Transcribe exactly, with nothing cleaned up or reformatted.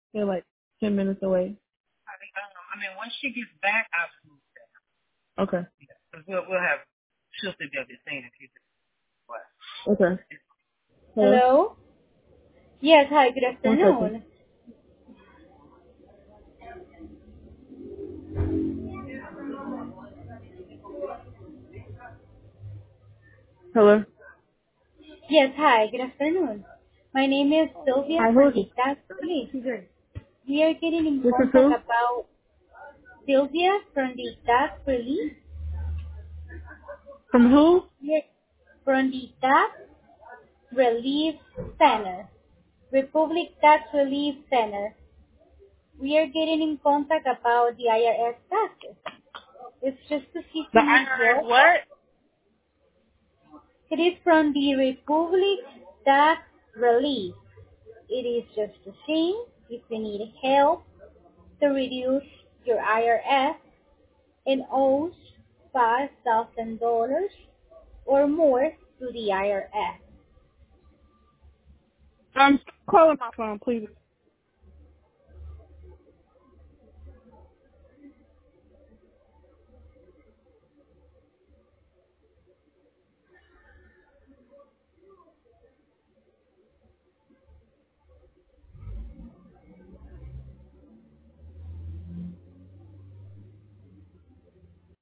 They're like ten minutes away. I mean, um, I mean, once she gets back, I'll move that. Okay. Yeah, because we'll we'll have she'll still be able to see if you what. Okay. Hello? Hello? Yes, hi, good One second. afternoon. Hello? Yes, hi, good afternoon. My name is Sylvia Hi, who from is the this? tax relief. We are getting in This is contact who? about Sylvia from the tax relief. From who? We are from the tax relief center, Republic Tax Relief Center. We are getting in contact about the I R S taxes. It's just to see if The you need I R S help. what? It is from the Republic Tax Relief. It is just to see if you need help to reduce your I R S and owes five thousand dollars or more to the I R S. I'm calling my phone, please.